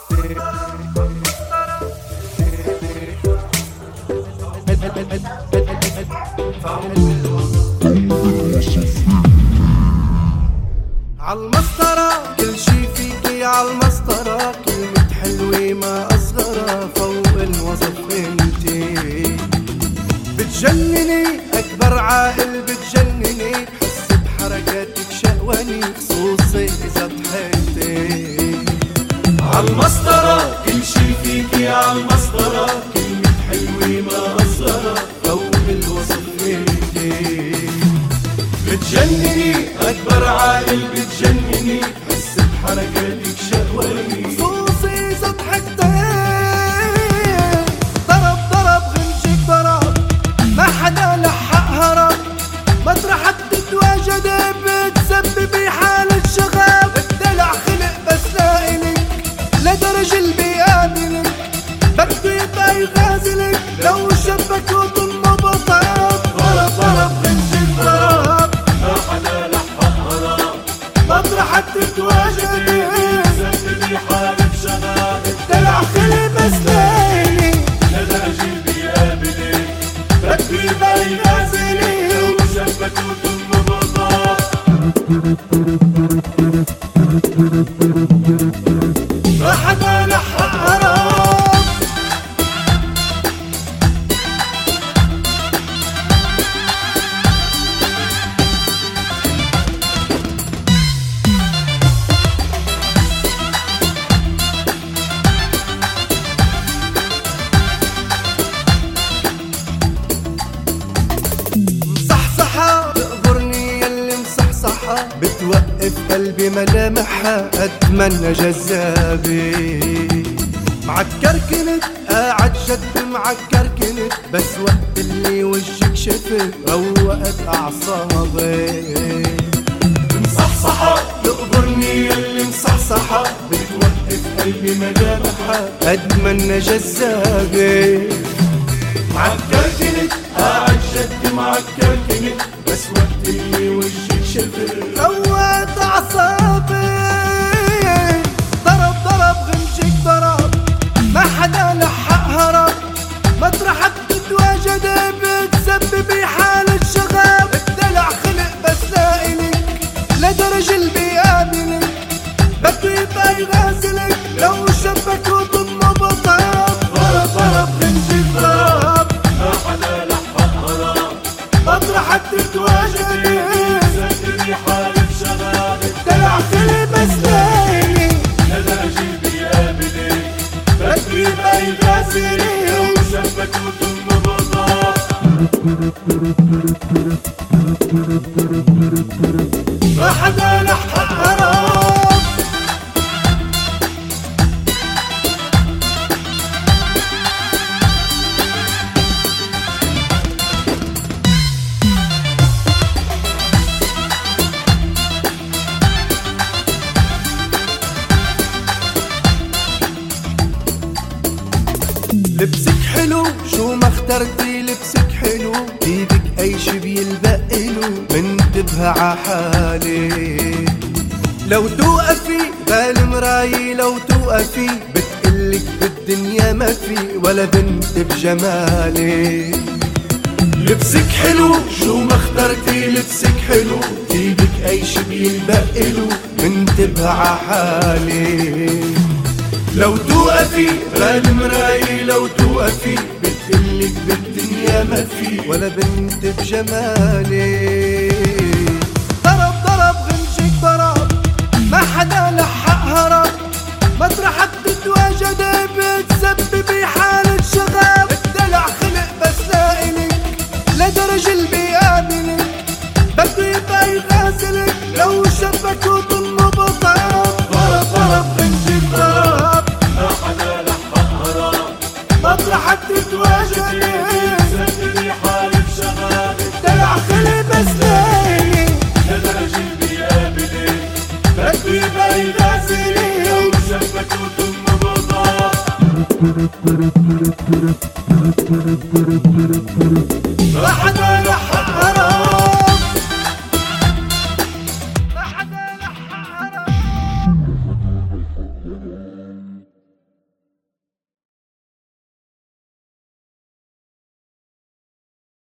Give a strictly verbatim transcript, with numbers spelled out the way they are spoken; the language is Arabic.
عالمسطرة كل شي فيكي عالمسطرة، كلمة حلوة ما أصغرها، فوق الوصف انتي بتجنني أكبر عاقل بتجنني، بحس بحركاتك شقواني خصوصي إذا ضحكتي. عالمسطرة كل شي فيكي عالمسطرة، كلمة حلوة ما أصغرها، فوق الوصف انتي بتجنني أكبر عاقل بتجنني، بحس بحركاتك شقواني خصوصي إذا ضحكتي. ضرب ضرب غنجك ضرب، ما حدا لحق هرب، مطرحك تتواجد بتسببي حالة شغب. الدلع خلق بس لإلك لدرج اللي بيقابلك، بده يبقى يغازلك لو شبك وضمه بطل. ضرب ضرب غنجك ضرب، ما حدا لحق هرب، مطرحك تتواجد بتسببي حالة شغب. الدلع خلق بس لإلك لدرج اللي بيقابلك، بده يبقى يغازلك لو شبك وضمه بطل. ما حدا لحق هرب. مصحصحة تقبرني يلي مصحصحة، بتوقف قلبي ملامحها أتمنى جذابة. معكر كنت قاعد جد معكر كنت، بس وقت اللي وجهك شفت روقت أعصابي. مصحصحة تقبرني يلي مصحصحة، بتوقف قلبي ملامحها أتمنى جذابة. معكر كنت قاعد جد معكر كنت، بس وقت اللي وجهك شفت روقت أعصابي. ضرب ضرب غنجك ضرب، ما حدا لحق هرب، مطرحك تتواجد بتسببي حالة شغب. الدلع خلق بس لإلك لدرج اللي بيقابلك، بده يبقى يغازلك لو شبك وضمه بطل. ضرب ضرب غنجك ضرب، ما حدا لحق هرب، مطرحك تتواجد بتسببي حالة شغب. الدلع خلق بس لإلك لدرج اللي بيقابلك، بده يبقى يغازلك لو شبك وضمه بطل. ما حدا لحق هرب. لبسك حلو شو ما اخترتي، لبسك حلو ايدك اي شي بيلبق له، منتبه عحالي. لو توقفي بالمراية لو توقفي، بتقلك بالدنيا ما في ولا بنت بجمالي. لبسك حلو شو ما اخترتي، لبسك حلو ايدك اي شي بيلبق له، منتبه عحالي. لو توقفي بالمراية لو توقفي، بتقلك بالدنيا ما في ولا بنت بجمالي. ضرب ضرب غنجك ضرب، ما حدا لحق هرب، مطرحك تتواجد بتسببي حالة شغب. الدلع خلق بس لإلك لدرج اللي بيقابلك، بده يبقى يغازلك لو شبك وضمه بطل. ضرب ضرب غنجك ضرب، ما حدا لحق هرب، مطرحك تتواجد بتسببي حالة شغب. الدلع خلق بس لإلك لدرج اللي بيقابلك، بده يبقى يغازلك لو شبك وضمه بطل. ما حدا